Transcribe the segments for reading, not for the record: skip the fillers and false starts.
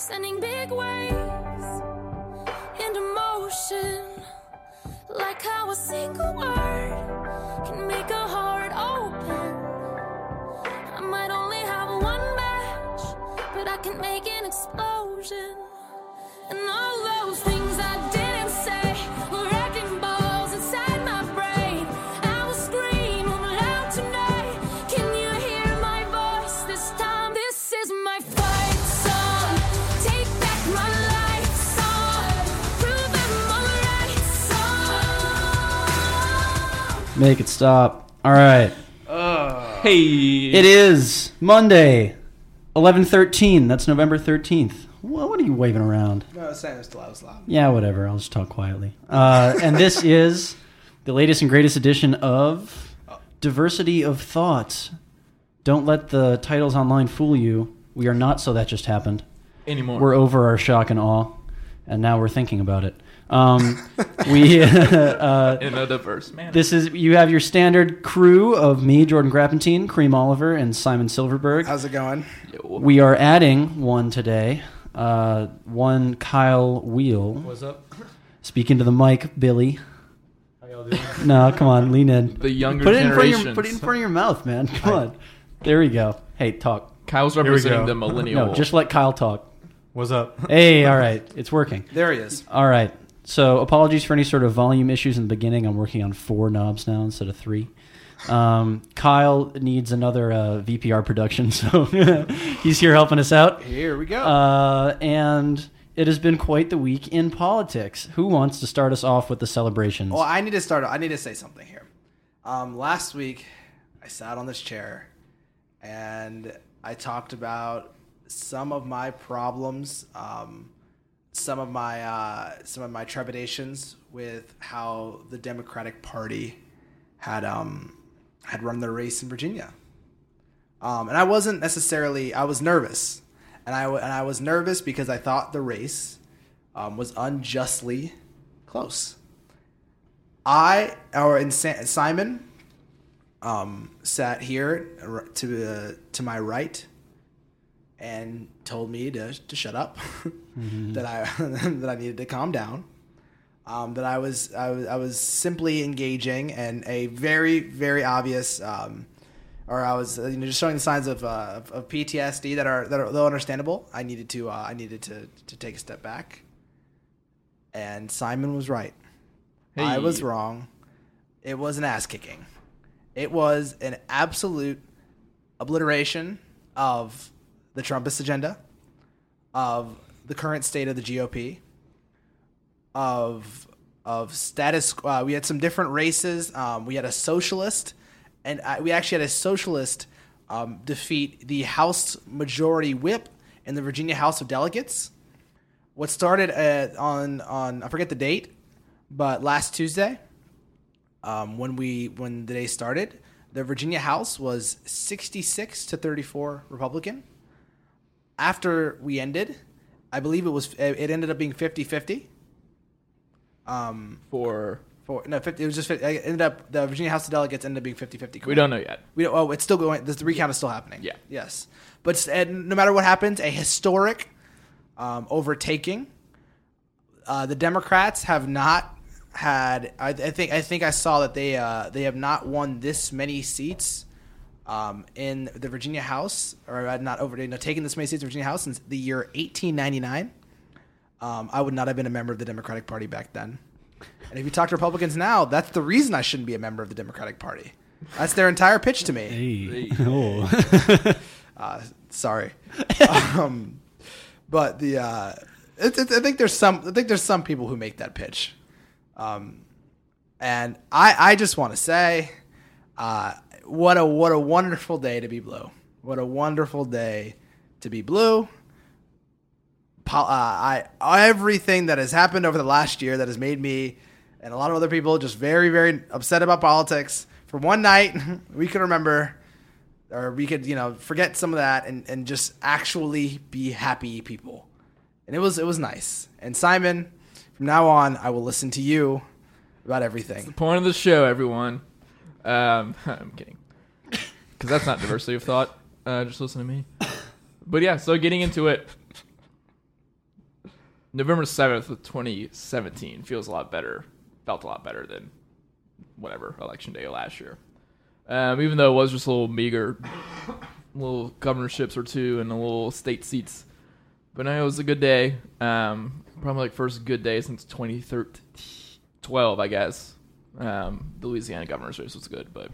sending big waves into motion. Like how a single word can make a heart open. I might only have one match, but I can make an explosion. And all those things I didn't say were wrecking balls inside my brain. I will scream loud tonight. Can you hear my voice this time? This is my fight song. Take back my life song. Prove I'm alright song. Make it stop. All right. Hey. It is Monday, 11/13. That's November 13th. What are you waving around? No, I was saying it was loud. Yeah, whatever. I'll just talk quietly. And this is the latest and greatest edition of Diversity of Thought. Don't let the titles online fool you. We are not So That Just Happened. Anymore. We're over our shock and awe, and now we're thinking about it. We in a diverse manner. This is you have your standard crew of me, Jordan Grappentine, Kareem Oliver, and Simon Silverberg. How's it going? We are adding one today. One Kyle Wheel. What's up? Speaking to the mic, Billy. How y'all doing? No, come on, lean in. The younger Put it in front generations. of your, put it in front of your mouth, man. Come on. There we go. Hey, talk. Kyle's we representing go. the millennial. No, just let Kyle talk. What's up? Hey, all right, it's working. There he is. All right. So apologies for any sort of volume issues in the beginning. I'm working on 4 knobs now instead of 3. Kyle needs another VPR production, so he's here helping us out. Here we go. And it has been quite the week in politics. Who wants to start us off with the celebrations? Well, I need to start. I need to say something here. Last week, I sat on this chair, and I talked about some of my problems, some of my trepidations with how the Democratic Party had run their race in Virginia. And I wasn't necessarily. I was nervous, and I was nervous because I thought the race was unjustly close. Simon sat here to my right and told me to shut up, that I needed to calm down, that I was simply engaging in a very, very obvious, or I was just showing the signs of PTSD that are though understandable. I needed to take a step back, and Simon was right. Hey. I was wrong. It was an ass kicking. It was an absolute obliteration of the Trumpist agenda, of the current state of the GOP, of status. We had some different races. We had a socialist, and we actually had a socialist defeat the House Majority Whip in the Virginia House of Delegates. What started on I forget the date, but last Tuesday, when the day started, the Virginia House was 66-34 Republican. After we ended, I believe it ended up being 50-50. It was just it ended up the Virginia House of Delegates ended up being 50-50. We don't know yet. It's still going. The recount is still happening. Yeah. Yes. But no matter what happens, a historic overtaking. The Democrats have not had. I think I saw that they have not won this many seats in the Virginia House, or taken this many seats in the Virginia House since the year 1899. I would not have been a member of the Democratic Party back then. And if you talk to Republicans now, that's the reason I shouldn't be a member of the Democratic Party. That's their entire pitch to me. Hey. Oh. Sorry. But I think there's some people who make that pitch. And I just want to say, what a wonderful day to be blue. What a wonderful day to be blue. Everything that has happened over the last year that has made me and a lot of other people just very, very upset about politics. For one night, we could remember, or we could, forget some of that and just actually be happy people. And it was nice. And Simon, from now on, I will listen to you about everything. The point of the show, everyone. I'm kidding. Because that's not diversity of thought. Just listen to me. But yeah, so getting into it. November 7th of 2017 feels a lot better. Felt a lot better than whatever election day last year. Even though it was just a little meager, little governorships or two and a little state seats. But no, it was a good day. Probably like first good day since 2012, I guess. The Louisiana governor's race was good, but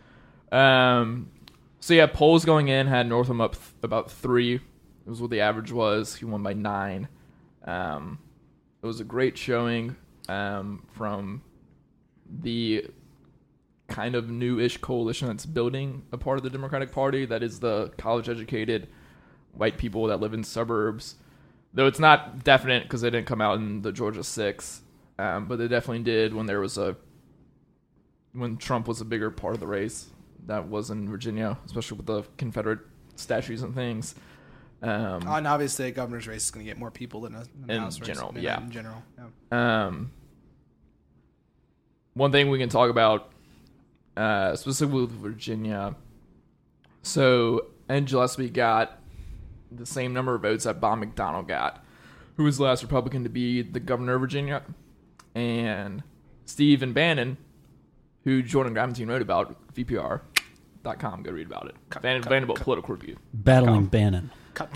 so yeah, polls going in had Northam up about 3. It was what the average was. He won by 9. It was a great showing from the kind of new-ish coalition that's building a part of the Democratic Party. That is the college-educated white people that live in suburbs. Though it's not definite because they didn't come out in the Georgia 6, but they definitely did when Trump was a bigger part of the race. That was in Virginia, especially with the Confederate statues and things. And obviously, a governor's race is going to get more people than a House race. In general, yeah. One thing we can talk about, specifically with Virginia. So, Ed Gillespie got the same number of votes that Bob McDonnell got, who was the last Republican to be the governor of Virginia. And Stephen Bannon, who Jordan Gramantine wrote about, VPR.com, go read about it. Vanderbilt Political Review. Battling Bannon.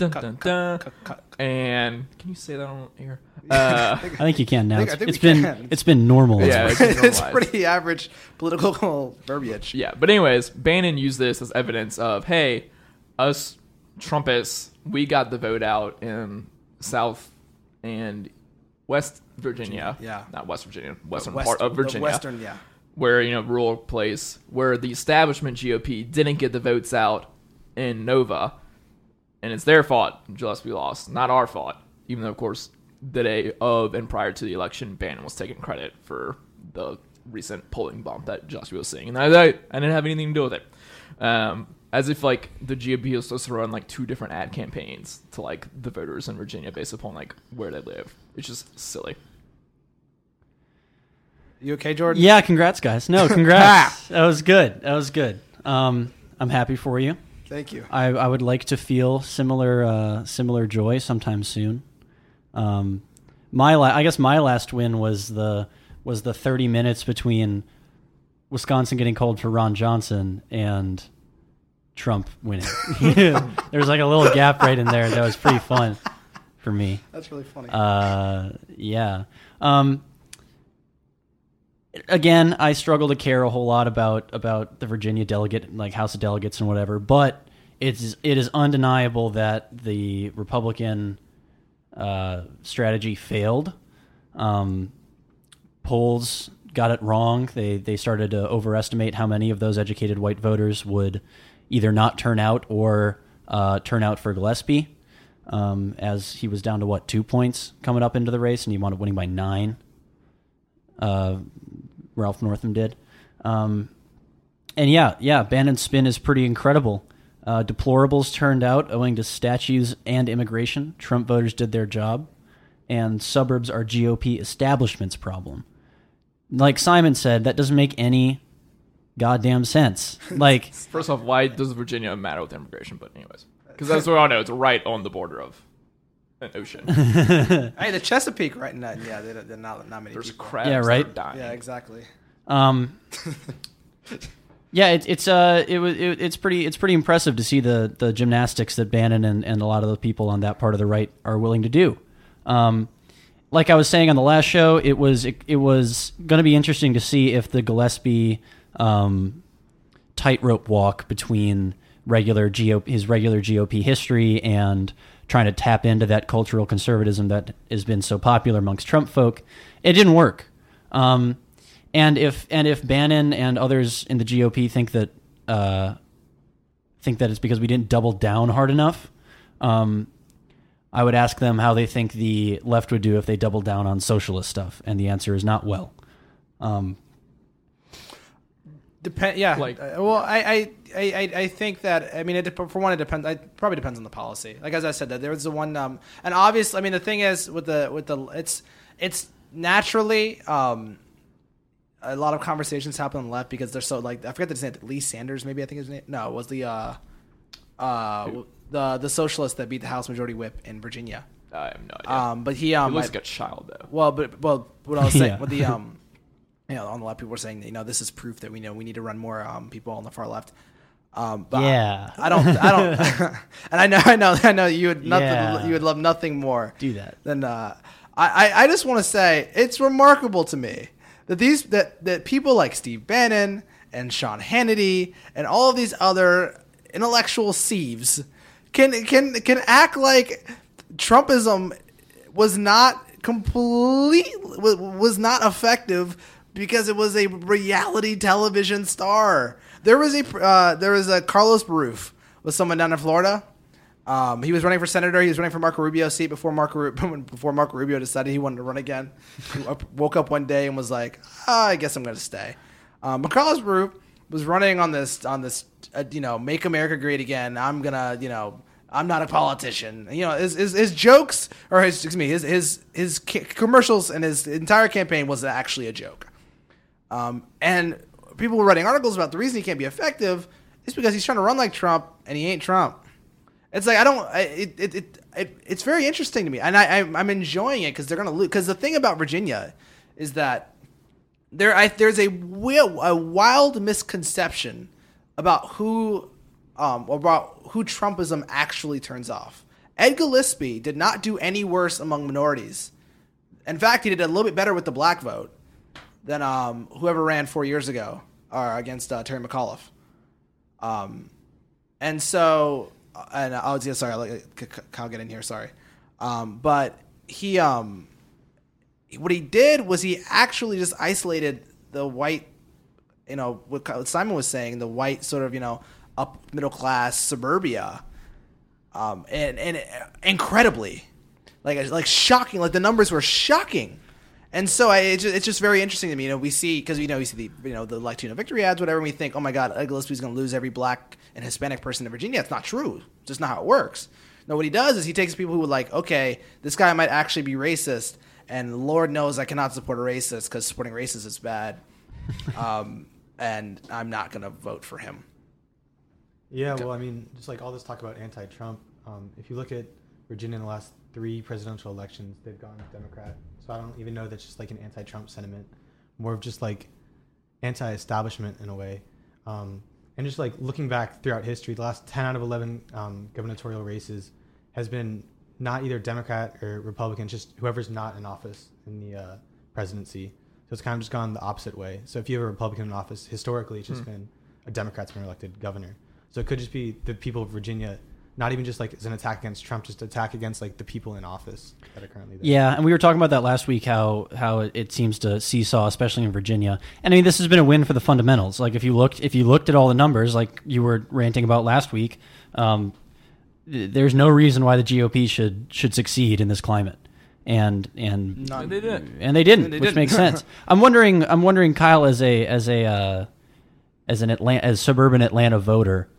And can you say that on air? I think you can now. I think It's been normal. Yeah, it's pretty average political verbiage. Yeah, but anyways, Bannon used this as evidence of, hey, us Trumpists, we got the vote out in South and West Virginia. Yeah. Not West Virginia, western part of Virginia. Western, yeah. Where, rural place, where the establishment GOP didn't get the votes out in Nova. And it's their fault Gillespie lost, not our fault. Even though, of course, the day of and prior to the election, Bannon was taking credit for the recent polling bump that Gillespie was seeing. And I didn't have anything to do with it. As if, the GOP was supposed to run, 2 different ad campaigns to, the voters in Virginia based upon, where they live. It's just silly. You okay, Jordan? Yeah, congrats, guys. No, congrats. That was good. I'm happy for you. Thank you. I would like to feel similar joy sometime soon. I guess my last win was the 30 minutes between Wisconsin getting called for Ron Johnson and Trump winning. There's a little gap right in there that was pretty fun for me. That's really funny. Yeah. Again, I struggle to care a whole lot about the Virginia delegate, House of Delegates and whatever, but it is undeniable that the Republican strategy failed. Polls got it wrong. They started to overestimate how many of those educated white voters would either not turn out or turn out for Gillespie, as he was down to 2 points coming up into the race, and he wound up winning by 9. Ralph Northam did. And yeah, Bannon's spin is pretty incredible. Deplorables turned out owing to statues and immigration. Trump voters did their job. And suburbs are GOP establishment's problem. Like Simon said, that doesn't make any goddamn sense. First off, why does Virginia matter with immigration? But anyways, because that's what we all know. It's right on the border of an ocean. Hey, the Chesapeake, right? Yeah, they're not many There's people. crabs. Yeah, right? That are dying. Yeah, exactly. Yeah, it's pretty impressive to see the gymnastics that Bannon and a lot of the people on that part of the right are willing to do. Like I was saying on the last show, it was going to be interesting to see if the Gillespie tightrope walk between his regular GOP history and trying to tap into that cultural conservatism that has been so popular amongst Trump folk, it didn't work. And if Bannon and others in the GOP think that it's because we didn't double down hard enough, I would ask them how they think the left would do if they doubled down on socialist stuff, and the answer is not well. Yeah. Well, I think that, I mean, for one, it depends. It probably depends on the policy. As I said, that there was the one, and obviously, I mean, the thing is with the it's naturally a lot of conversations happen on the left because they're so I forget his name, Lee Sanders, maybe I think his name. No, it was the socialist that beat the House Majority Whip in Virginia. I have no idea. But he he looks like a child though. well, what I was saying Yeah. with the on the left, people were saying that, this is proof that we need to run more people on the far left. But Yeah. I don't, and I know you would Yeah. you would love nothing more Do that. than I just want to say it's remarkable to me that that people like Steve Bannon and Sean Hannity and all of these other intellectual sieves can act like Trumpism was not effective because it was a reality television star. There was a Carlos Baruf, was someone down in Florida. He was running for senator. He was running for Marco Rubio's seat before Marco Rubio decided he wanted to run again. He woke up one day and was like, I guess I'm going to stay. But Carlos Baruf was running on this Make America Great Again. I'm gonna, I'm not a politician. His jokes, or his commercials and his entire campaign was actually a joke. And people were writing articles about the reason he can't be effective is because he's trying to run like Trump and he ain't Trump. It's like it's very interesting to me, and I'm enjoying it because they're gonna lose. Because the thing about Virginia is that there's a wild misconception about who Trumpism actually turns off. Ed Gillespie did not do any worse among minorities. In fact, he did a little bit better with the black vote than whoever ran 4 years ago against Terry McAuliffe. And so, and I'll Kyle get in here. Sorry, but he what he did was he actually just isolated the white, what Simon was saying, the white sort of up middle class suburbia, and incredibly, like shocking, like the numbers were shocking. And so it's just very interesting to me. We see, because we see the Latino victory ads, whatever, and we think, oh my God, Ed Gillespie's going to lose every black and Hispanic person in Virginia. It's not true. It's just not how it works. No, what he does is he takes people who would like, okay, this guy might actually be racist, and Lord knows I cannot support a racist because supporting racists is bad, and I'm not going to vote for him. Yeah, well, I mean, just like all this talk about anti-Trump, if you look at Virginia in the last 3 presidential elections, they've gone Democrat. So I don't even know that's just like an anti-Trump sentiment, more of just like anti-establishment in a way. And just like looking back throughout history, the last 10 out of 11 gubernatorial races has been not either Democrat or Republican, just whoever's not in office in the presidency. So it's kind of just gone the opposite way. So if you have a Republican in office, historically it's just been a Democrat's been elected governor. So it could just be the people of Virginia, not even just like as an attack against Trump, just attack against like the people in office that are currently there. Yeah, and we were talking about that last week, how it seems to seesaw, especially in Virginia. And I mean, this has been a win for the fundamentals. Like if you looked at all the numbers, like you were ranting about last week, there's no reason why the GOP should succeed in this climate. And they didn't. Which makes sense. I'm wondering, Kyle, as suburban Atlanta voter,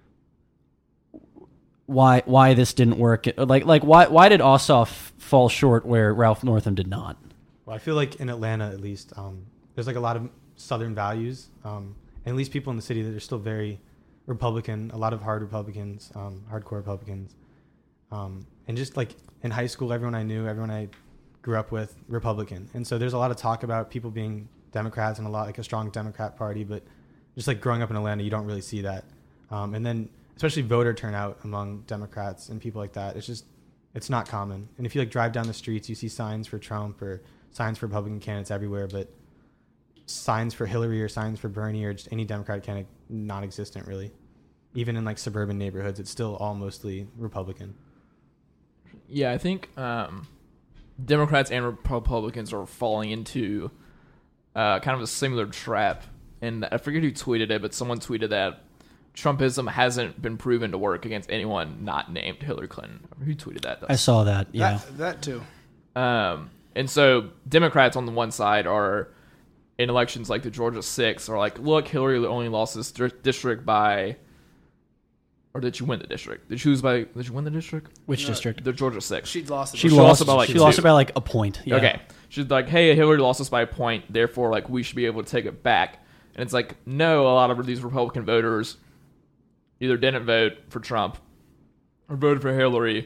why this didn't work? Like why did Ossoff fall short where Ralph Northam did not? Well, I feel like in Atlanta, at least, there's like a lot of Southern values, and at least people in the city that are still very Republican. A lot of hardcore Republicans, and just like in high school, everyone I grew up with, Republican, and so there's a lot of talk about people being Democrats and a strong Democrat party, but just like growing up in Atlanta, you don't really see that, and then especially voter turnout among Democrats and people like that. It's not common. And if you like drive down the streets, you see signs for Trump or signs for Republican candidates everywhere, but signs for Hillary or signs for Bernie or just any Democratic candidate, non-existent really. Even in like suburban neighborhoods, it's still all mostly Republican. Yeah, I think Democrats and Republicans are falling into kind of a similar trap. And I forget who tweeted it, but someone tweeted that Trumpism hasn't been proven to work against anyone not named Hillary Clinton. Who tweeted that? I saw that. Yeah, that too. And so Democrats on the one side are in elections like the Georgia 6 are like, look, Hillary only lost this district by, or did she win the district? Did you win the district? Which district? The Georgia 6. She lost it. She lost it by like a point. Yeah. Okay. She's like, hey, Hillary lost us by a point, therefore like we should be able to take it back. And it's like, no, a lot of these Republican voters either didn't vote for Trump or voted for Hillary.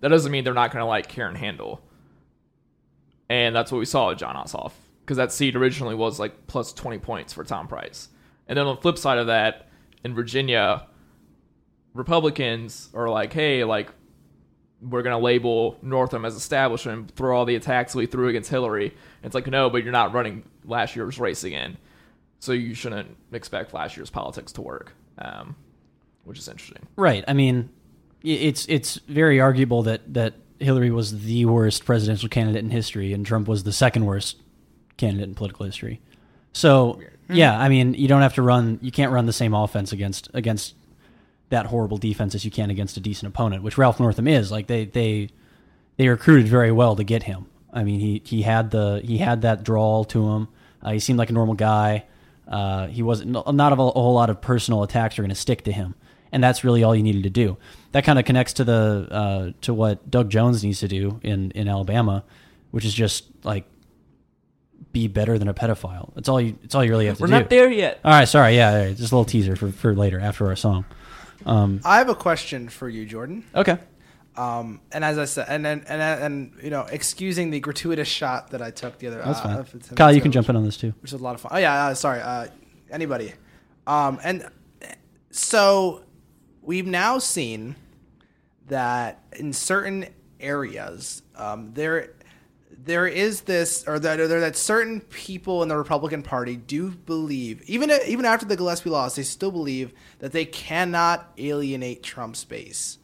that doesn't mean they're not going to like Karen Handel. And that's what we saw with Jon Ossoff, because that seat originally was like plus 20 points for Tom Price. And then on the flip side of that, in Virginia, Republicans are like, hey, like, we're going to label Northam as establishment, throw all the attacks we threw against Hillary. And it's like, no, but you're not running last year's race again. So you shouldn't expect last year's politics to work, which is interesting. Right. I mean, it's very arguable that Hillary was the worst presidential candidate in history and Trump was the second worst candidate in political history. So, yeah, I mean, you can't run the same offense against that horrible defense as you can against a decent opponent, which Ralph Northam is. Like they recruited very well to get him. I mean, he had that drawl to him. He seemed like a normal guy. He wasn't not a whole lot of personal attacks are going to stick to him, and that's really all you needed to do. That kind of connects to to what Doug Jones needs to do in Alabama, which is just like be better than a pedophile. It's all you really have to do. We're not there yet. All right, sorry. Yeah, all right, just a little teaser for later after our song. I have a question for you, Jordan. Okay. And as I said, and you know, excusing the gratuitous shot that I took the other. That's fine. Kyle, you can jump in on this too. Which was a lot of fun. Oh yeah, sorry. Anybody. And so we've now seen that in certain areas, there is this, or that certain people in the Republican Party do believe, even after the Gillespie loss, they still believe that they cannot alienate Trump's base.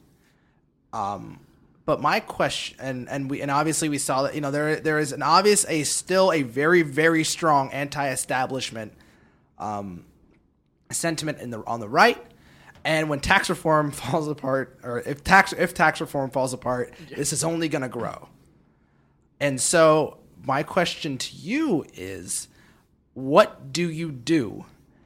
But my question, and obviously we saw that, you know, there is still a very, very strong anti-establishment sentiment on the right. And when tax reform falls apart, or if tax reform falls apart, this is only going to grow. And so my question to you is, what do you do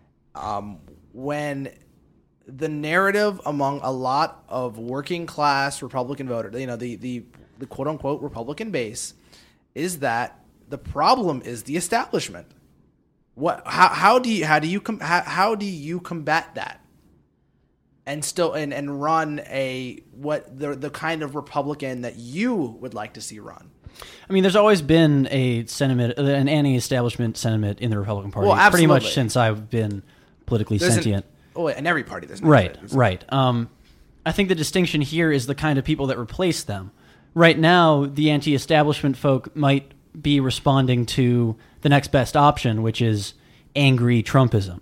when the narrative among a lot of working class Republican voters, you know, the quote unquote Republican base, is that the problem is the establishment? How do you combat that? And still and run the kind of Republican that you would like to see run? I mean, there's always been an anti-establishment sentiment in the Republican Party, well, pretty much since I've been politically sentient. In every party, there's right. I think the distinction here is the kind of people that replace them. Right now, the anti-establishment folk might be responding to the next best option, which is angry Trumpism.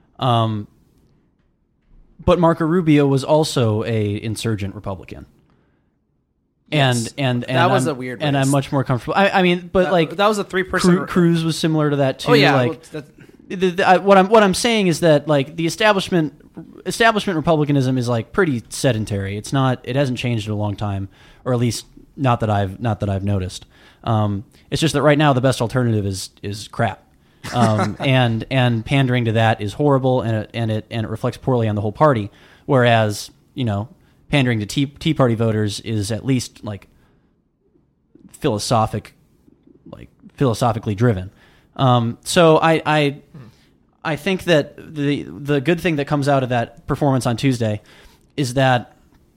But Marco Rubio was also a insurgent Republican. Yes. And that was a weird race. And I'm much more comfortable. I mean, but that was a 3%. Cruz was similar to that too. Oh yeah. Like, what I'm saying is that like the establishment Republicanism is like pretty sedentary. It hasn't changed in a long time, or at least not that I've noticed. It's just that right now the best alternative is crap. And pandering to that is horrible, and it reflects poorly on the whole party. Whereas, you know, pandering to Tea Party voters is at least like philosophically driven. So I think that the good thing that comes out of that performance on Tuesday is that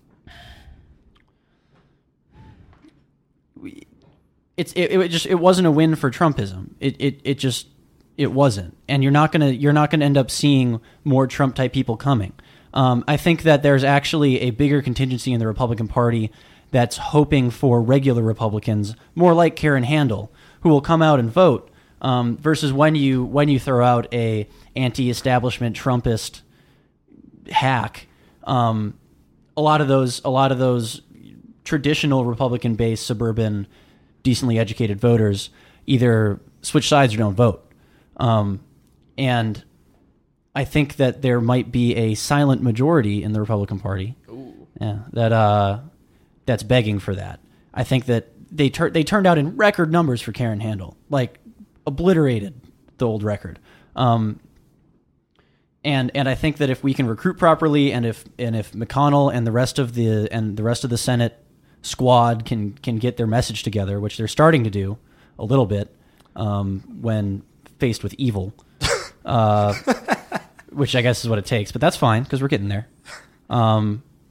it wasn't a win for Trumpism. It wasn't, and you're not gonna end up seeing more Trump type people coming. I think that there's actually a bigger contingency in the Republican Party that's hoping for regular Republicans, more like Karen Handel, who will come out and vote, versus when you throw out a anti-establishment Trumpist hack. A lot of those traditional Republican-based suburban, decently educated voters either switch sides or don't vote, and I think that there might be a silent majority in the Republican Party. Ooh. Yeah, that's begging for that. I think that they turned out in record numbers for Karen Handel, like obliterated the old record. And I think that if we can recruit properly, and if McConnell and the rest of the Senate squad can get their message together, which they're starting to do a little bit, when faced with evil. Which I guess is what it takes, but that's fine because we're getting there.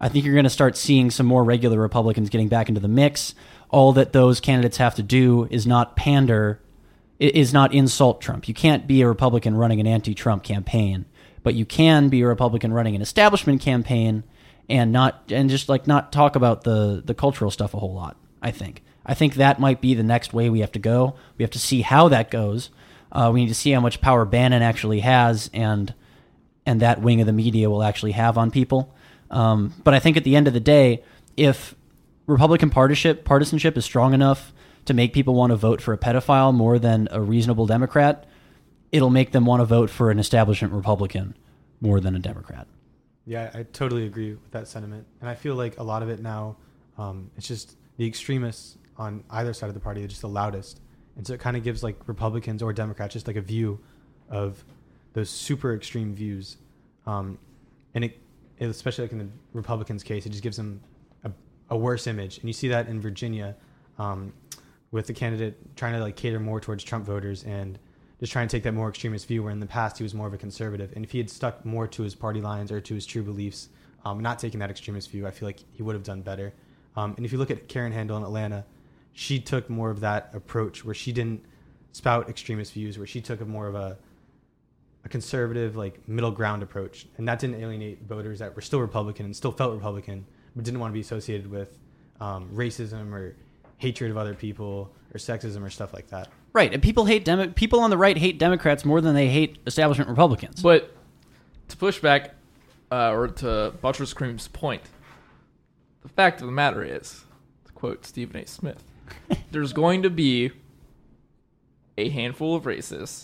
I think you're going to start seeing some more regular Republicans getting back into the mix. All that those candidates have to do is not pander, is not insult Trump. You can't be a Republican running an anti-Trump campaign, but you can be a Republican running an establishment campaign and not talk about the cultural stuff a whole lot. I think that might be the next way we have to go. We have to see how that goes. We need to see how much power Bannon actually has, and that wing of the media will actually have on people. But I think at the end of the day, if Republican partisanship is strong enough to make people want to vote for a pedophile more than a reasonable Democrat, it'll make them want to vote for an establishment Republican more than a Democrat. Yeah, I totally agree with that sentiment. And I feel like a lot of it now, it's just the extremists on either side of the party are just the loudest. And so it kind of gives like Republicans or Democrats just like a view of those super extreme views. And it especially like in the Republicans' case, it just gives them a worse image. And you see that in Virginia with the candidate trying to like cater more towards Trump voters and just trying to take that more extremist view, where in the past he was more of a conservative. And if he had stuck more to his party lines or to his true beliefs, not taking that extremist view, I feel like he would have done better. And if you look at Karen Handel in Atlanta, she took more of that approach where she didn't spout extremist views, where she took a more of a conservative, like middle ground approach. And that didn't alienate voters that were still Republican and still felt Republican, but didn't want to be associated with racism or hatred of other people or sexism or stuff like that. Right, and people on the right hate Democrats more than they hate establishment Republicans. But to push back, or to buttress Cream's point, the fact of the matter is, to quote Stephen A. Smith, there's going to be a handful of racists,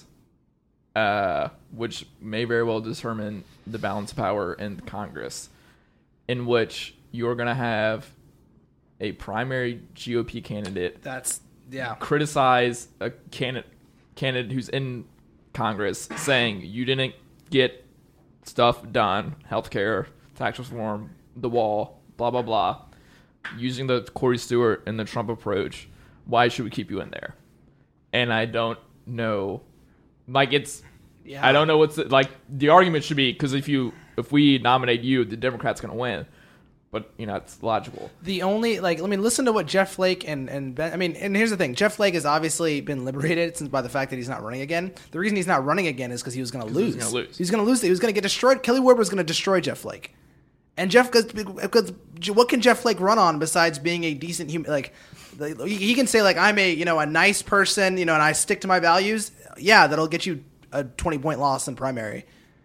which may very well determine the balance of power in Congress, in which you're going to have a primary GOP candidate criticize a candidate who's in Congress, saying you didn't get stuff done, healthcare, tax reform, the wall, blah, blah, blah, using the Corey Stewart and the Trump approach. Why should we keep you in there? And I don't know, like I don't know what's the argument should be, because if we nominate you, the Democrat's going to win. But, it's logical. The only, listen to what Jeff Flake and Ben, and here's the thing. Jeff Flake has obviously been liberated by the fact that he's not running again. The reason he's not running again is because he was going to lose. He's going to lose. He was going to get destroyed. Kelly Ward was going to destroy Jeff Flake. And because what can Jeff Flake run on besides being a decent human? He can say, I'm a nice person, and I stick to my values. Yeah, that'll get you a 20-point loss in primary.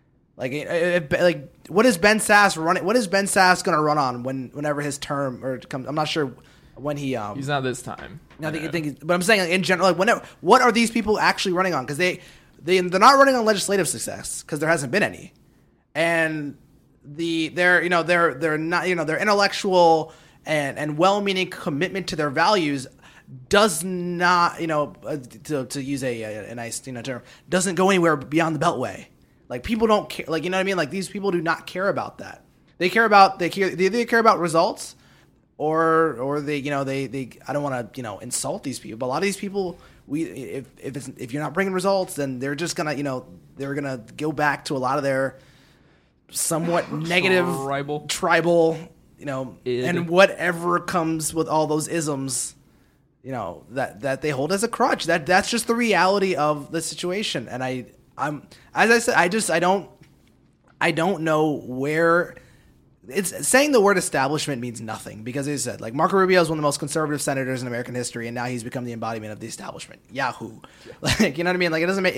What is Ben Sass running? What is Ben Sass going to run on whenever his term comes? I'm not sure when he. He's not this time. But I'm saying in general, what are these people actually running on? Because they're not running on legislative success because there hasn't been any, and their not their intellectual and well-meaning commitment to their values does not to use a nice term, doesn't go anywhere beyond the Beltway. People don't care, these people do not care about that. They care about results, or they I don't want to insult these people, but a lot of these people, if you're not bringing results, then they're just gonna they're gonna go back to a lot of their somewhat negative tribal and whatever comes with all those isms that they hold as a crutch. That's just the reality of the situation. And I'm as I said, I don't know where it's saying the word establishment means nothing, because as I said, Marco Rubio is one of the most conservative senators in American history, and now he's become the embodiment of the establishment. Yahoo. You know what I mean? It doesn't make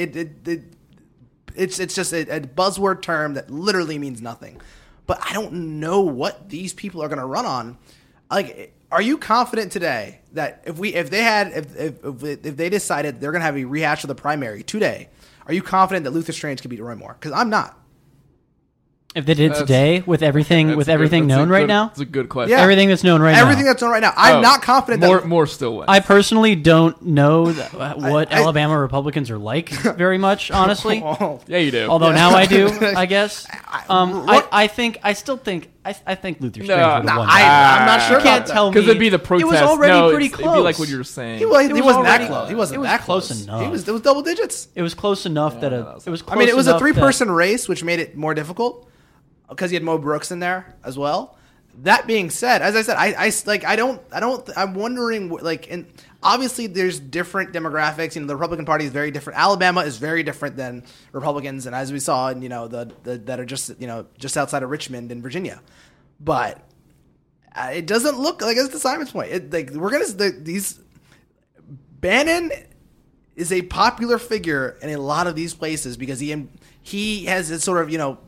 it's just a buzzword term that literally means nothing. But I don't know what these people are going to run on. Are you confident today that if they decided they're going to have a rehash of the primary today, are you confident that Luther Strange could beat Roy Moore? Because I'm not. If they did today, with everything known right now? That's a good question. Yeah. Everything that's known right now. Everything that's known right now. I'm not confident that... Moore still wins. I personally don't know what Alabama Republicans are like very much, honestly. Yeah, you do. Although now I do, I guess. I think Luther Strange would have won. I'm not sure. You can't tell me. Because it'd be the protest. It was already pretty close. It'd be like what you were saying. He wasn't that close. He wasn't that close close enough. It was double digits. It was close enough that it was close it was a enough three-person race, which made it more difficult because you had Mo Brooks in there as well. That being said, as I said, I'm wondering, like, and obviously there's different demographics. You know, the Republican Party is very different. Alabama is very different than Republicans, and as we saw, you know, the that are just, you know, just outside of Richmond in Virginia. But it doesn't look like, it's to Simon's point. Bannon is a popular figure in a lot of these places because he has it sort of, you know,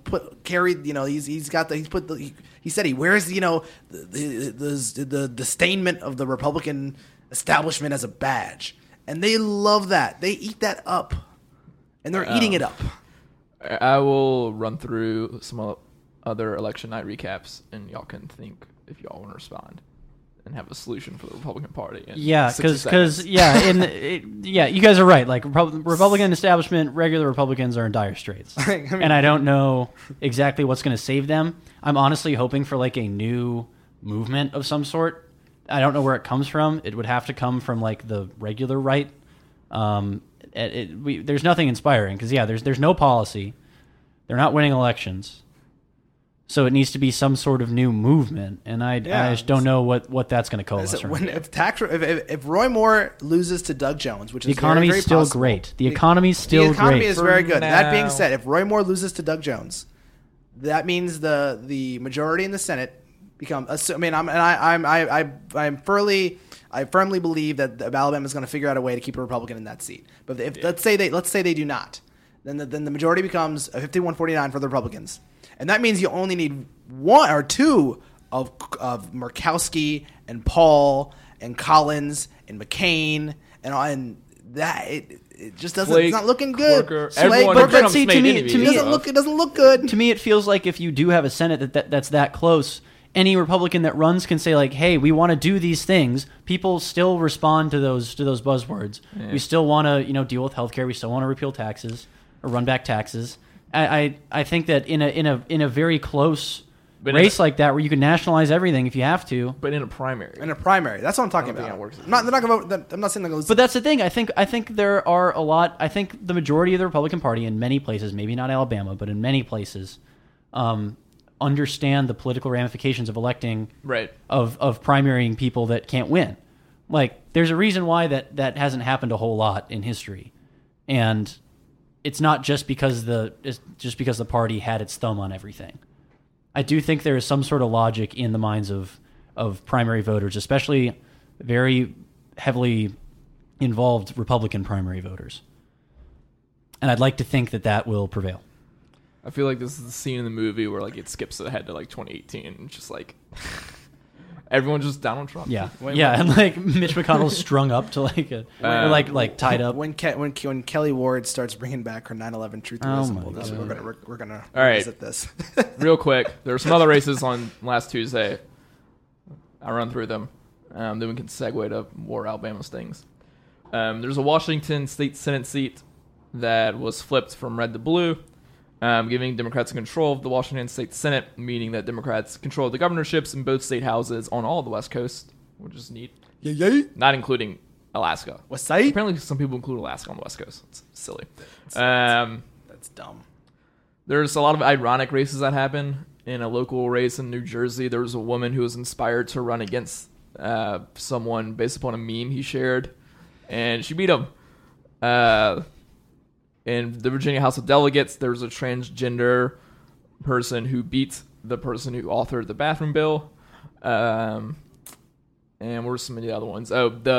he said he wears, you know, the disdainment of the Republican establishment as a badge, and they love that. They eat that up, and they're eating it up. I will run through some other election night recaps, and y'all can think if y'all want to respond and have a solution for the Republican Party. Yeah, because you guys are right. Like, Republican establishment, regular Republicans are in dire straits, and I don't know exactly what's going to save them. I'm honestly hoping for like a new movement of some sort. I don't know where it comes from. It would have to come from like the regular right. There's nothing inspiring because there's no policy. They're not winning elections. So it needs to be some sort of new movement, and I just don't know what that's going to coalesce around. If Roy Moore loses to Doug Jones, which is the economy's very still possible, great. The economy's still great. The economy is very good. Now. That being said, if Roy Moore loses to Doug Jones, that means the majority in the Senate become. I firmly believe that Alabama is going to figure out a way to keep a Republican in that seat. But let's say they do not, then the majority becomes a 51-49 for the Republicans. And that means you only need one or two of Murkowski and Paul and Collins and McCain and that it just doesn't. It's not looking good. But see, to me, it doesn't look good. To me, it feels like if you do have a Senate that's that close, any Republican that runs can say like, "Hey, we want to do these things." People still respond to those buzzwords. Yeah. We still want to deal with healthcare. We still want to repeal taxes or run back taxes. I think that in a very close race like that where you can nationalize everything if you have to, but in a primary, that's what I'm talking about. I'm not going to vote. I'm not saying they're going to. But that's the thing. I think there are a lot. I think the majority of the Republican Party in many places, maybe not Alabama, but in many places, understand the political ramifications of electing of primarying people that can't win. Like, there's a reason why that hasn't happened a whole lot in history, and it's not just because the party had its thumb on everything. I do think there is some sort of logic in the minds of primary voters, especially very heavily involved Republican primary voters. And I'd like to think that will prevail. I feel like this is the scene in the movie where like it skips ahead to like 2018 and just like everyone's just Donald Trump. Yeah, and like Mitch McConnell's strung up to like like tied up. When Kelly Ward starts bringing back her 9/11 truth we're gonna revisit this. Real quick, there are some other races on last Tuesday. I'll run through them, then we can segue to more Alabama things. There's a Washington State Senate seat that was flipped from red to blue, giving Democrats control of the Washington State Senate, meaning that Democrats control the governorships in both state houses on all of the West Coast, which is neat. Yeah. Not including Alaska. West Side? Apparently some people include Alaska on the West Coast. It's silly. That's dumb. There's a lot of ironic races that happen. In a local race in New Jersey, there was a woman who was inspired to run against someone based upon a meme he shared, and she beat him. In the Virginia House of Delegates, there was a transgender person who beat the person who authored the bathroom bill. And what were some of the other ones?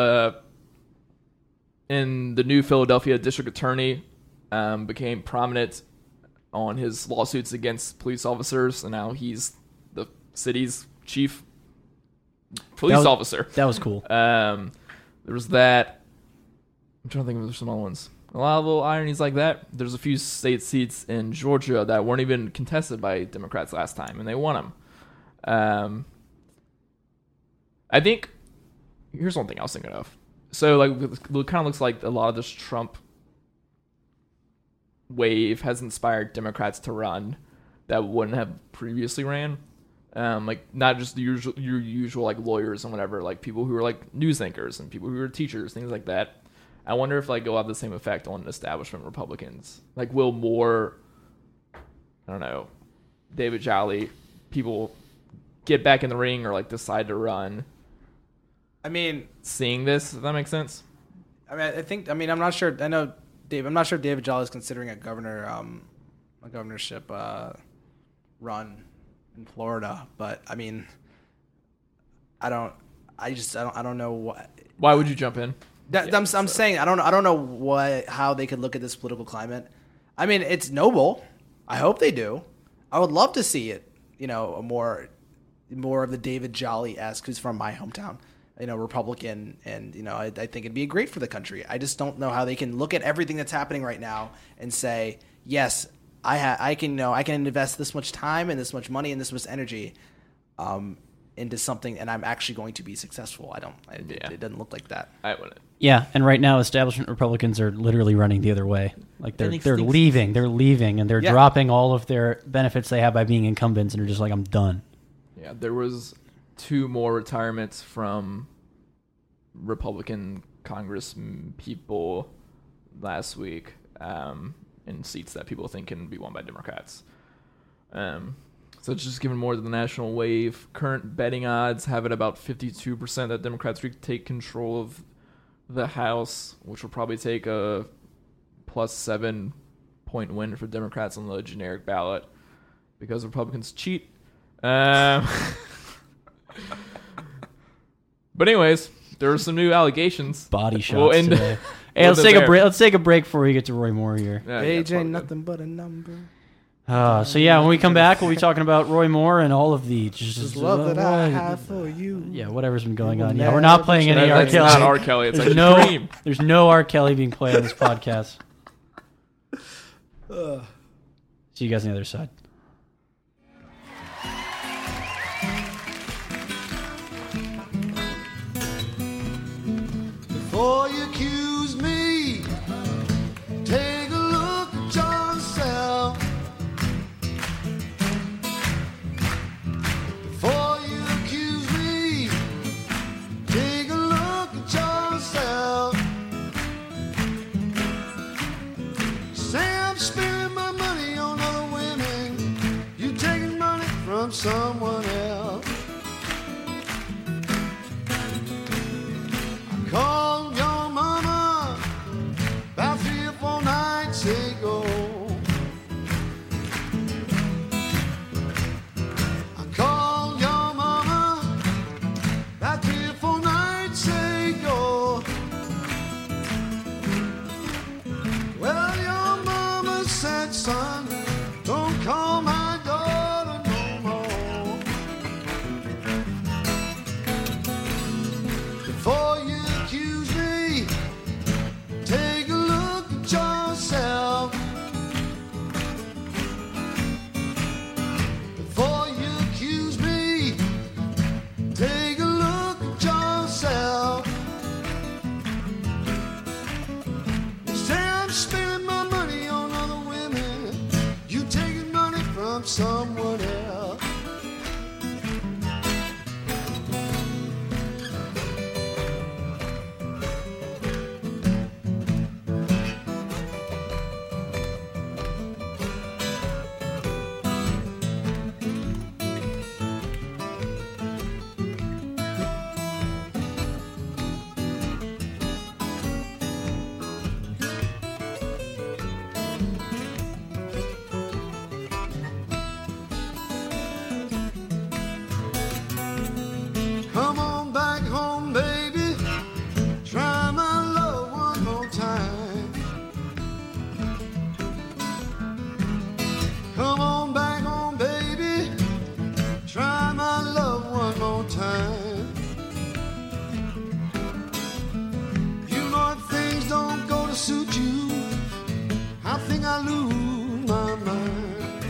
In the new Philadelphia district attorney became prominent on his lawsuits against police officers, and now he's the city's chief police officer. That was cool. There was that. I'm trying to think of some other ones. A lot of little ironies like that. There's a few state seats in Georgia that weren't even contested by Democrats last time, and they won them. I think here's one thing I was thinking of. So, like, it kind of looks like a lot of this Trump wave has inspired Democrats to run that wouldn't have previously ran. Like, not just your usual like lawyers and whatever, like people who are like news anchors and people who are teachers, things like that. I wonder if like it'll have the same effect on establishment Republicans. Like, will more, I don't know, David Jolly people get back in the ring or like decide to run. I mean, Seeing this, does that make sense? I'm not sure. I know Dave. I'm not sure if David Jolly is considering a governorship run in Florida, but I mean, I don't know what. Why would you jump in? I'm saying I don't know how they could look at this political climate. I mean, it's noble. I hope they do. I would love to see it. You know, a more of the David Jolly-esque, who's from my hometown. You know, Republican, and you know, I think it'd be great for the country. I just don't know how they can look at everything that's happening right now and say, yes, I can invest this much time and this much money and this much energy into something, and I'm actually going to be successful. It doesn't look like that. I wouldn't. Yeah, and right now establishment Republicans are literally running the other way. Like they're leaving, and they're dropping all of their benefits they have by being incumbents, and they're just like, I'm done. Yeah, there was 2 more retirements from Republican Congress people last week in seats that people think can be won by Democrats. So it's just given more to the national wave. Current betting odds have it about 52% that Democrats take control of the House, which will probably take a plus 7-point win for Democrats on the generic ballot because Republicans cheat. But anyways, there are some new allegations. Body shots today. Hey, let's take a break before we get to Roy Moore here. Yeah, Age ain't nothing but a number. So yeah, when we come back, we'll be talking about Roy Moore and all of the just love that I have for you. Yeah, whatever's been going on. Yeah, we're not playing any R. That's Kelly. not R. Kelly. It's Cream. There's no R. Kelly being played on this podcast. See you guys on the other side. Before you accuse me, take a look at yourself. Before you accuse me, take a look at yourself. Say I'm spending my money on other women, you taking money from someone else. Called your mama about 3 or 4 nights ago. I called your mama about 3 or 4 nights ago. Well, your mama said, son, don't call my daughter no more. Before you accuse me, take a look at yourself. Before you accuse me, take a look at yourself. You say I'm spending my money on other women, you taking money from someone else. Come on back home, baby. Try my love one more time. Come on back home, baby. Try my love one more time. You know if things don't go to suit you, I think I lose my mind.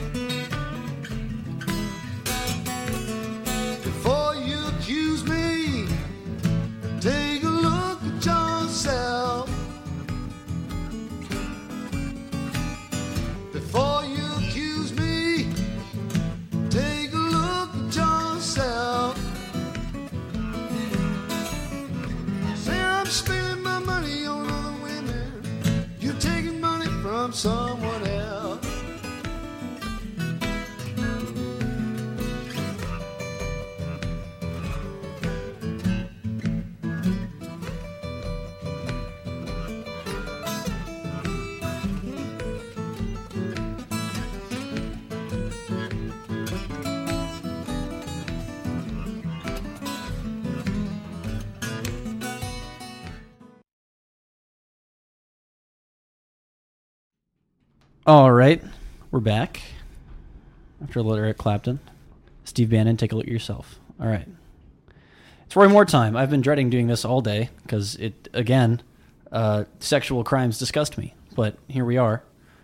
Before you accuse me, take a look at yourself. Before you accuse me, take a look at yourself. Say I'm spending my money on other women, you taking money from someone else. All right, we're back after a little Eric Clapton. Steve Bannon, take a look at yourself. All right. It's Roy Moore time. I've been dreading doing this all day because it, again, sexual crimes disgust me. But here we are.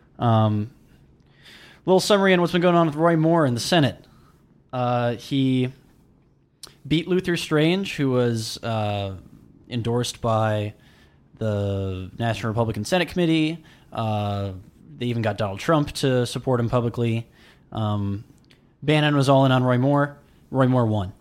Little summary on what's been going on with Roy Moore in the Senate. He beat Luther Strange, who was endorsed by the National Republican Senate Committee. They even got Donald Trump to support him publicly. Bannon was all in on Roy Moore. Roy Moore won.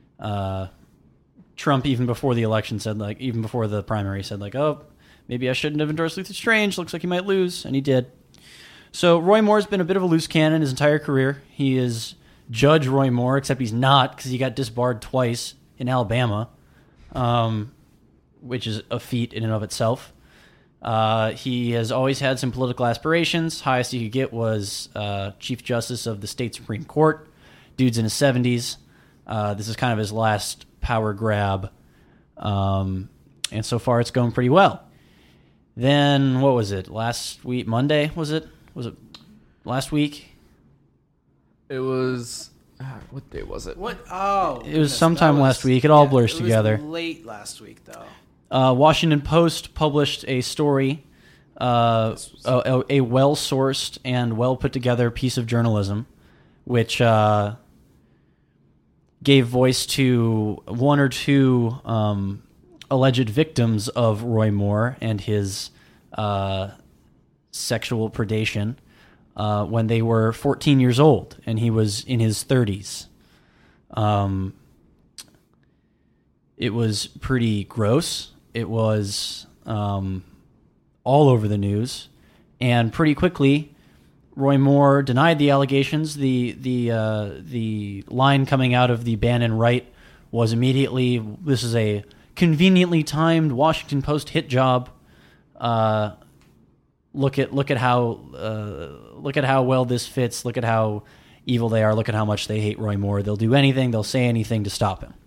Trump, even before the election, said, like, even before the primary, said, like, oh, maybe I shouldn't have endorsed Luther Strange. Looks like he might lose. And he did. So Roy Moore's been a bit of a loose cannon his entire career. He is Judge Roy Moore, except he's not, because he got disbarred twice in Alabama, which is a feat in and of itself. He has always had some political aspirations. Highest he could get was Chief Justice of the state Supreme Court. Dude's in his 70s. This is kind of his last power grab. And so far it's going pretty well. Then, what was it? Last week, Monday, was it? Was it last week? It was... what day was it? What? Oh, It was sometime last week. It all blurs together. It was late last week, though. Washington Post published a story, a well-sourced and well-put-together piece of journalism, which gave voice to one or two alleged victims of Roy Moore and his sexual predation when they were 14 years old, and he was in his 30s. It was pretty gross. It was all over the news, and pretty quickly, Roy Moore denied the allegations. The line coming out of the Bannon right was immediately, "This is a conveniently timed Washington Post hit job. Look at how well this fits. Look at how evil they are. Look at how much they hate Roy Moore. They'll do anything. They'll say anything to stop him."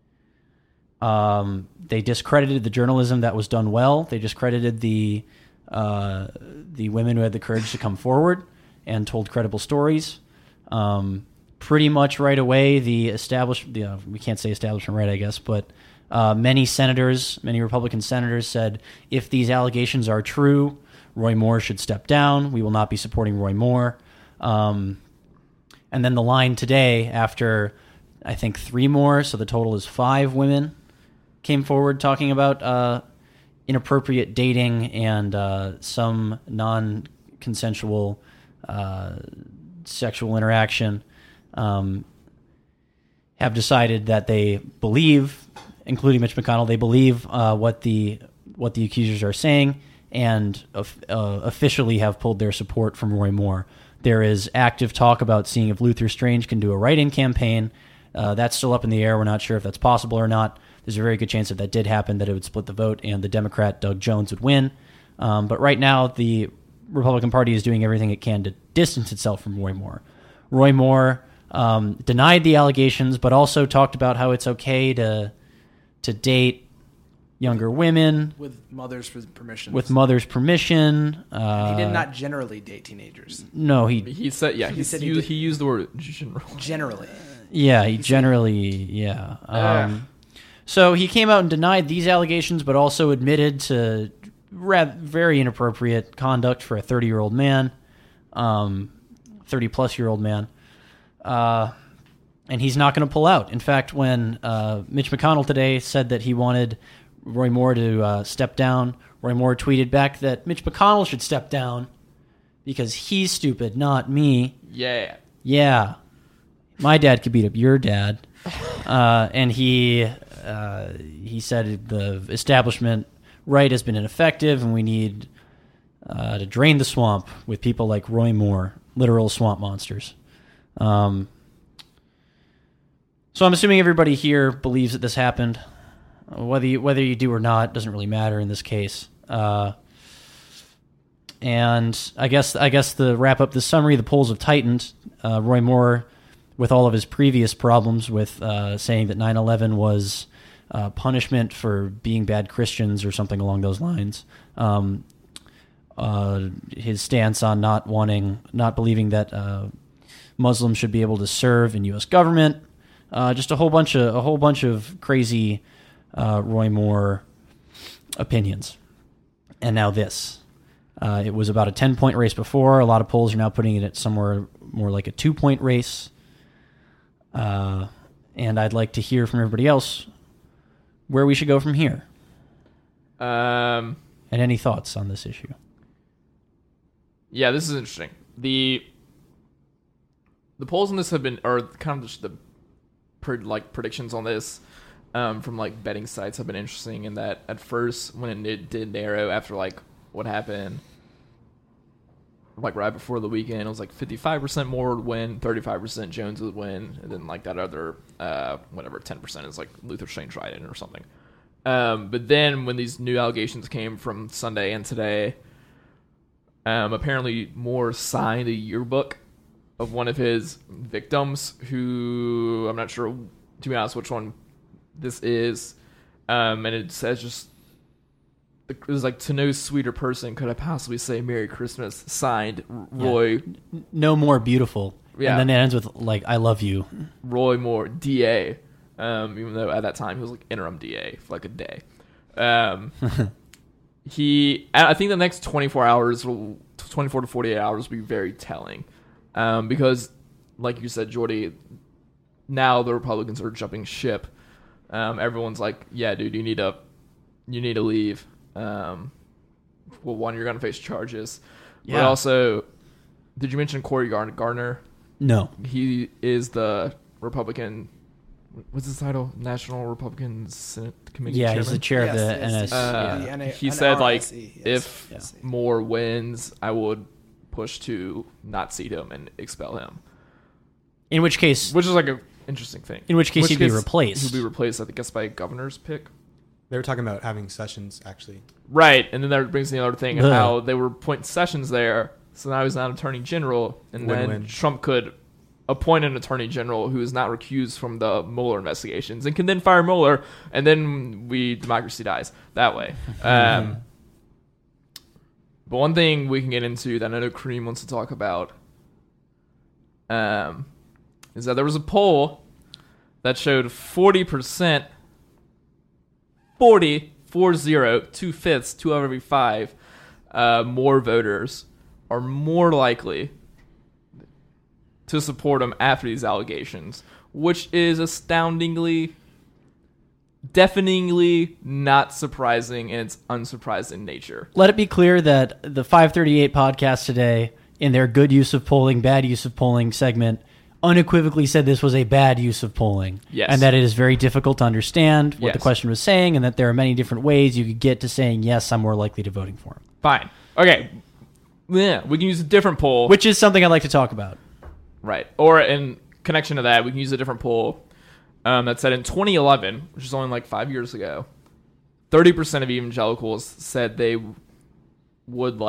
They discredited the journalism that was done well. They discredited the women who had the courage to come forward and told credible stories. Pretty much right away, we can't say establishment right, I guess, but many Republican senators said, if these allegations are true, Roy Moore should step down. We will not be supporting Roy Moore. And then the line today, after I think 3 more, so the total is 5 women, came forward talking about inappropriate dating and some non-consensual sexual interaction, have decided that they believe, including Mitch McConnell, they believe what the accusers are saying, and officially have pulled their support from Roy Moore. There is active talk about seeing if Luther Strange can do a write-in campaign. That's still up in the air. We're not sure if that's possible or not. There's a very good chance if that did happen that it would split the vote and the Democrat Doug Jones would win. But right now, the Republican Party is doing everything it can to distance itself from Roy Moore. Roy Moore denied the allegations, but also talked about how it's okay to date younger women With mother's permission. And he did not generally date teenagers. No, He said, yeah, He said he he did- used the word general. Generally. So he came out and denied these allegations, but also admitted to very inappropriate conduct for a 30-year-old man, 30-plus-year-old man. And he's not going to pull out. In fact, when Mitch McConnell today said that he wanted Roy Moore to step down, Roy Moore tweeted back that Mitch McConnell should step down because he's stupid, not me. Yeah. Yeah. My dad could beat up your dad. And he said the establishment right has been ineffective, and we need to drain the swamp with people like Roy Moore, literal swamp monsters. So I'm assuming everybody here believes that this happened. Whether you do or not doesn't really matter in this case. And I guess to wrap up the summary, the polls have tightened. Roy Moore, with all of his previous problems with saying that 9/11 was punishment for being bad Christians or something along those lines, his stance on not believing that Muslims should be able to serve in U.S. government. Just a whole bunch of crazy Roy Moore opinions. And now this. It was about a 10-point race before. A lot of polls are now putting it at somewhere more like a 2-point race. And I'd like to hear from everybody else where we should go from here. And any thoughts on this issue? Yeah, this is interesting. The polls on this have been, or kind of just the predictions on this from like betting sites have been interesting in that at first when it did narrow after like what happened like right before the weekend, it was like 55% Moore would win, 35% Jones would win, and then like that other 10% is like Luther Strange Dryden or something. But then when these new allegations came from Sunday and today, apparently Moore signed a yearbook of one of his victims who I'm not sure, to be honest, which one this is. And it says just, it was like, to no sweeter person could I possibly say Merry Christmas, signed Roy. Yeah. No more beautiful. Yeah. And then it ends with like, I love you. Roy Moore, DA. Even though at that time he was like interim DA for like a day. I think the next 24 to 48 hours will be very telling. Because like you said, Jordy, now the Republicans are jumping ship. Everyone's like, yeah, dude, you need to leave. Well, one, you're going to face charges. Yeah. But also, did you mention Cory Gardner? No. He is the Republican, what's his title? National Republican Senate Committee Yeah, Chairman? he's the chair of the NS. He said, like, NRSE, if yes. Moore wins, I would push to not seat him and expel him. In which case, Which is like an interesting thing. In which case he'd be replaced. He'd be replaced, I guess, by a governor's pick. They were talking about having Sessions, actually. Right, and then that brings me the other thing, and Ugh. how they were appointing Sessions there, so now he's not attorney general, and then Win-win. Trump could appoint an attorney general who is not recused from the Mueller investigations, and can then fire Mueller, and then democracy dies that way. But one thing we can get into that I know Kareem wants to talk about is that there was a poll that showed 40%, 2/5, 2 out of every 5 more voters are more likely to support him after these allegations, which is astoundingly, deafeningly not surprising in its unsurprising nature. let it be clear that the 538 podcast today, in their good use of polling, bad use of polling segment, unequivocally said this was a bad use of polling. Yes. And that it is very difficult to understand what the Yes. question was saying, and that there are many different ways you could get to saying, yes, I'm more likely to voting for him. Fine. Okay. Yeah, we can use a different poll. Which is something I'd like to talk about. Right. Or in connection to that, we can use a different poll that said in 2011, which is only like 5 years ago, 30% of evangelicals said they would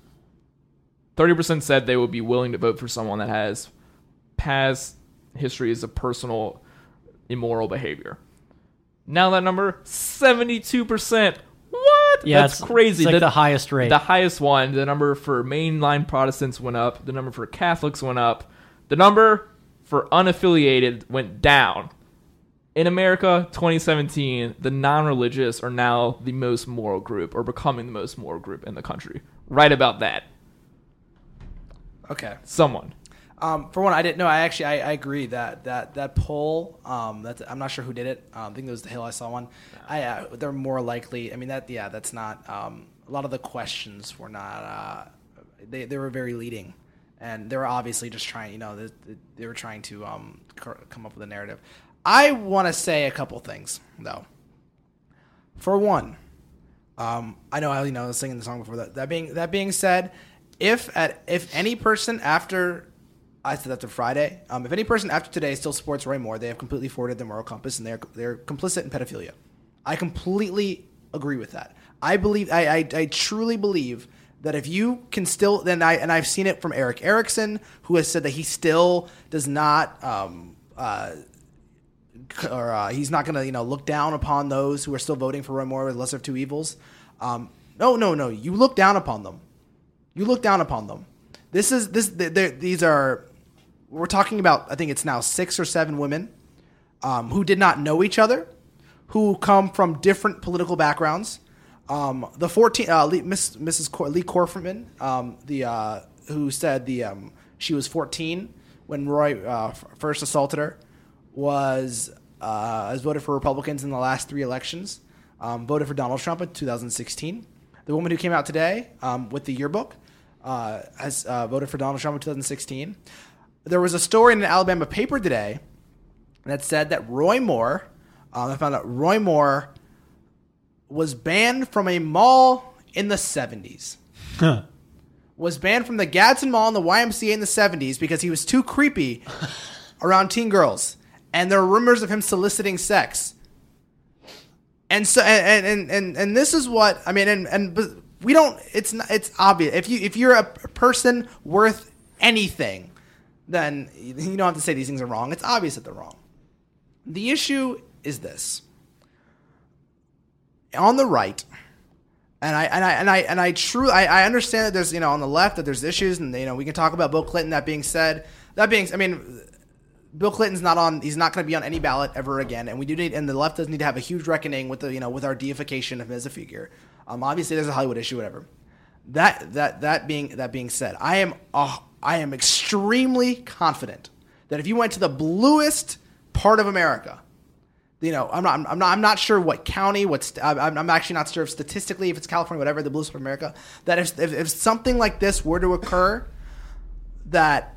30% said they would be willing to vote for someone that has past histories of personal immoral behavior. Now that number, 72%. What? Yeah, That's crazy. It's like the highest rate. The highest one, the number for mainline Protestants went up. The number for Catholics went up. The number for unaffiliated went down. In America, 2017, the non-religious are now the most moral group, or becoming the most moral group in the country. Right about that. Okay. Someone. For one, I didn't know. I agree that poll. I'm not sure who did it. I think it was the Hill. I saw one. They're more likely. I mean that's not. A lot of the questions were not. They were very leading, and they were obviously just trying. They were trying to come up with a narrative. I want to say a couple things though. For one, I know I was singing the song before that. That being said, if any person after. I said that to Friday. If any person after today still supports Roy Moore, they have completely forwarded their moral compass and they're complicit in pedophilia. I completely agree with that. I believe I truly believe that if you can still I've seen it from Eric Erickson, who has said that he still does not he's not going to look down upon those who are still voting for Roy Moore with lesser of two evils. No. You look down upon them. You look down upon them. These are, we're talking about, I think it's now 6 or 7 women who did not know each other, who come from different political backgrounds. The 14, Mrs. Lee Corferman, who said she was 14 when Roy first assaulted her, has voted for Republicans in the last 3 elections, voted for Donald Trump in 2016. The woman who came out today with the yearbook has voted for Donald Trump in 2016. There was a story in an Alabama paper today that said that Roy Moore, I found out Roy Moore was banned from a mall in the 70s. Was banned from the Gadsden Mall and the YMCA in the 70s because he was too creepy around teen girls. And there are rumors of him soliciting sex. And so, and this is what, I mean, but we don't, it's obvious. If you're a person worth anything, then you don't have to say these things are wrong. It's obvious that they're wrong. The issue is this. On the right, and I understand that there's, on the left that there's issues, and we can talk about Bill Clinton. Bill Clinton's he's not going to be on any ballot ever again, and the left does need to have a huge reckoning with with our deification of him as a figure. Obviously there's a Hollywood issue, whatever. That being said, I am extremely confident that if you went to the bluest part of America, I'm not sure what county, I'm actually not sure if statistically if it's California, whatever, the bluest part of America, that if something like this were to occur, that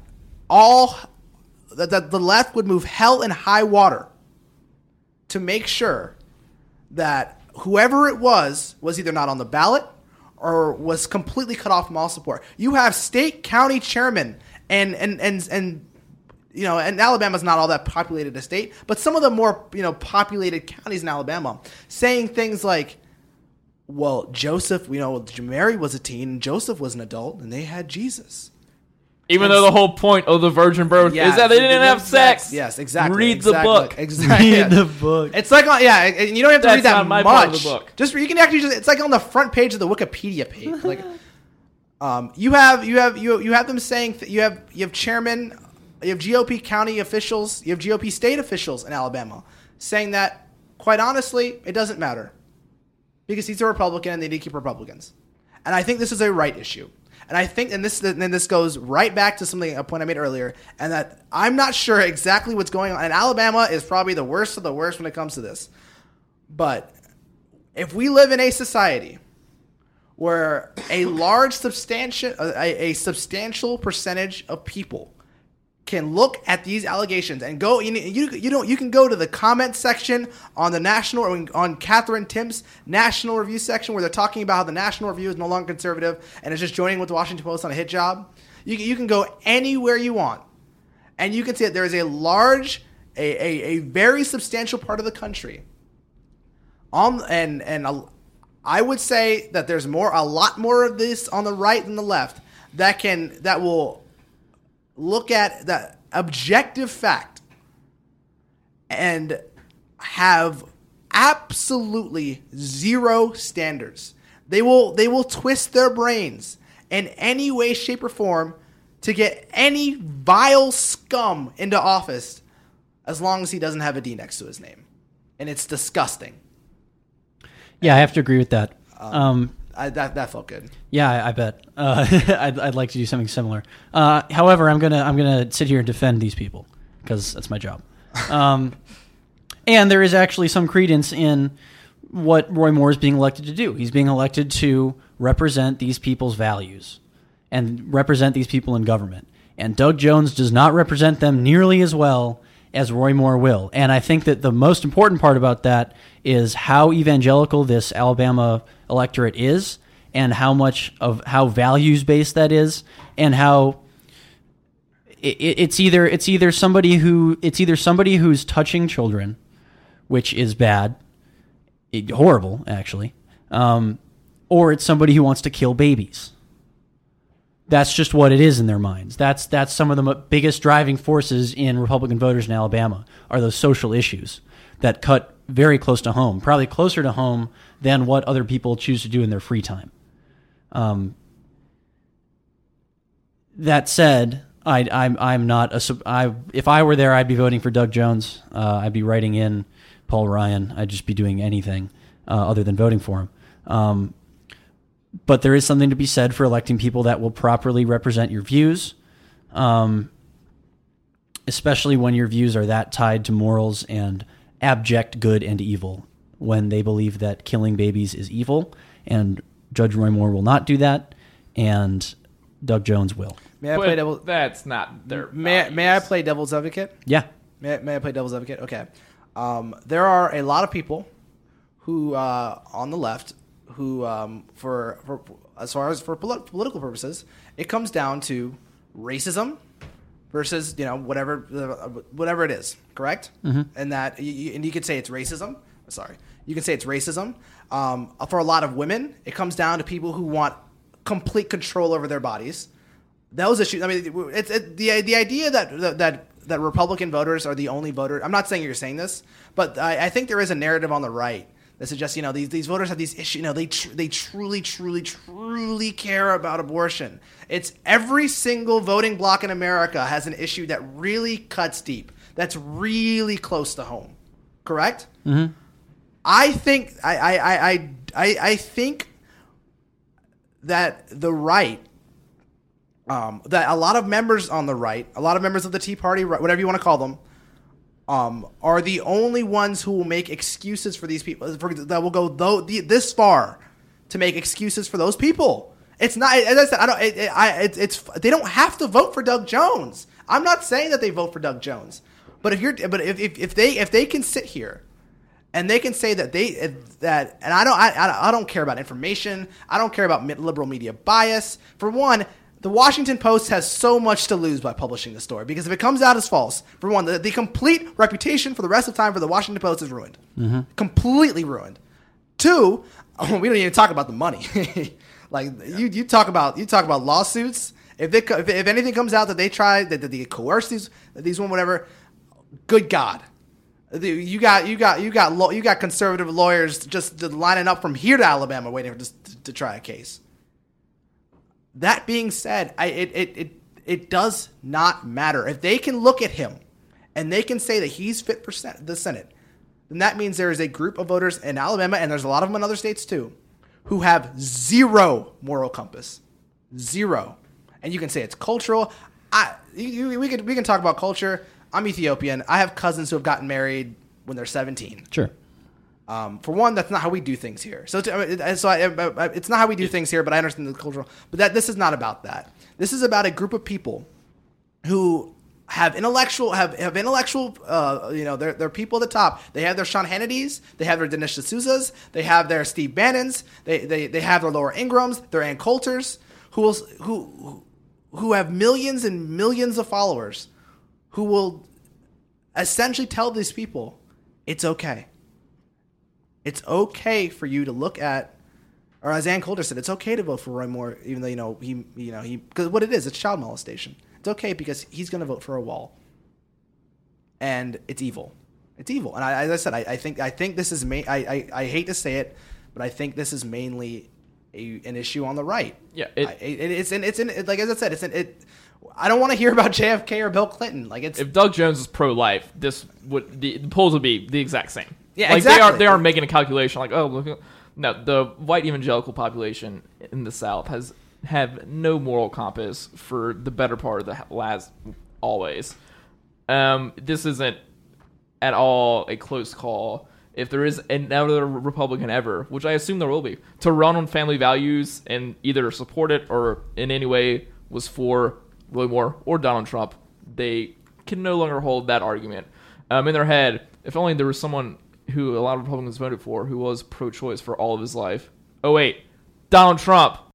the left would move hell and high water to make sure that whoever it was either not on the ballot or was completely cut off from all support. You have state, county chairmen and Alabama's not all that populated a state, but some of the more populated counties in Alabama saying things like, well, Joseph, Mary was a teen, and Joseph was an adult, and they had Jesus. Even though the whole point of the virgin birth is that they didn't have sex. Yes, exactly. Read the book. Exactly. Read the book. It's like, and you don't have to read that not my much. part of the book. You can actually it's like on the front page of the Wikipedia page. Like, you have them saying you have chairmen, you have GOP county officials, you have GOP state officials in Alabama saying that, quite honestly, it doesn't matter because he's a Republican and they need to keep Republicans. And I think this is a right issue. And I think, and this goes right back to a point I made earlier, and that I'm not sure exactly what's going on. And Alabama is probably the worst of the worst when it comes to this. But if we live in a society where a substantial percentage of people can look at these allegations and go, you can go to the comment section on on Catherine Timp's National Review section where they're talking about how the National Review is no longer conservative and is just joining with the Washington Post on a hit job. You can go anywhere you want, and you can see that there is a very substantial part of the country. I would say that there's a lot more of this on the right than the left that will look at the objective fact and have absolutely zero standards. They will twist their brains in any way, shape, or form to get any vile scum into office as long as he doesn't have a D next to his name. And it's disgusting. Yeah, I have to agree with that. That felt good. Yeah, I bet. I'd like to do something similar. However, I'm gonna sit here and defend these people because that's my job. And there is actually some credence in what Roy Moore is being elected to do. He's being elected to represent these people's values and represent these people in government. And Doug Jones does not represent them nearly as well as Roy Moore will. And I think that the most important part about that is how evangelical this Alabama electorate is, and how values based that is, and how it's either somebody who's touching children, which is bad, horrible actually, or it's somebody who wants to kill babies. That's just what it is in their minds. That's some of the biggest driving forces in Republican voters in Alabama are those social issues that cut very close to home, probably closer to home than what other people choose to do in their free time. That said, I'm not if I were there, I'd be voting for Doug Jones. I'd be writing in Paul Ryan. I'd just be doing anything other than voting for him. But there is something to be said for electing people that will properly represent your views, especially when your views are that tied to morals and abject good and evil. When they believe that killing babies is evil, and Judge Roy Moore will not do that, and Doug Jones will. May I But play devil? that's not their. May I play devil's advocate? Yeah. May I play devil's advocate? Okay. There are a lot of people who on the left who for as far as for political purposes, it comes down to racism versus whatever it is, correct? Mm-hmm. And that and you could say it's racism. Sorry, you can say it's racism. For a lot of women, it comes down to people who want complete control over their bodies. Those issues. I mean, it's the idea that Republican voters are the only voter. I'm not saying you're saying this, but I think there is a narrative on the right that suggests these voters have these issues. They truly care about abortion. It's every single voting bloc in America has an issue that really cuts deep. That's really close to home. Correct? Mm-hmm. I think I think that the right. That a lot of members on the right, a lot of members of the Tea Party, whatever you want to call them, are the only ones who will make excuses for these people. That will go this far to make excuses for those people. It's not, as I said, they don't have to vote for Doug Jones. I'm not saying that they vote for Doug Jones, but if they can sit here and they can say that and I don't care about information. I don't care about liberal media bias. For one, the Washington Post has so much to lose by publishing the story, because if it comes out as false, for one, the complete reputation for the rest of time for the Washington Post is ruined. Mm-hmm. Completely ruined. Two, we don't even talk about the money. Like you talk about lawsuits. If anything comes out that they tried that they coerced these women, whatever, good God. You got conservative lawyers just lining up from here to Alabama waiting to try a case. That being said, it does not matter. If they can look at him and they can say that he's fit for the Senate, then that means there is a group of voters in Alabama, and there's a lot of them in other states too, who have zero moral compass. Zero. And you can say it's cultural. We can talk about culture. I'm Ethiopian. I have cousins who have gotten married when they're 17. Sure. For one, that's not how we do things here. It's not how we do things here, but I understand the cultural. But this is not about that. This is about a group of people who have intellectual. They're people at the top. They have their Sean Hannitys. They have their Dinesh D'Souza's. They have their Steve Bannons. They have their Laura Ingrams. Their Ann Coulters, who have millions and millions of followers, who will essentially tell these people, it's okay. It's okay for you to look at, or as Ann Coulter said, it's okay to vote for Roy Moore, even though because what it is, it's child molestation. It's okay because he's going to vote for a wall, and it's evil. It's evil, and as I said, I think this is I hate to say it, but I think this is mainly an issue on the right. Yeah, it's like as I said, I don't want to hear about JFK or Bill Clinton. Like if Doug Jones is pro-life, the polls would be the exact same. Yeah, like exactly. They are making a calculation like, oh, look, no, the white evangelical population in the South have no moral compass for the better part of the last always. This isn't at all a close call. If there is another Republican ever, which I assume there will be, to run on family values and either support it or in any way was for Roy Moore or Donald Trump, they can no longer hold that argument in their head. If only there was someone who a lot of Republicans voted for who was pro-choice for all of his life. Oh wait, Donald Trump.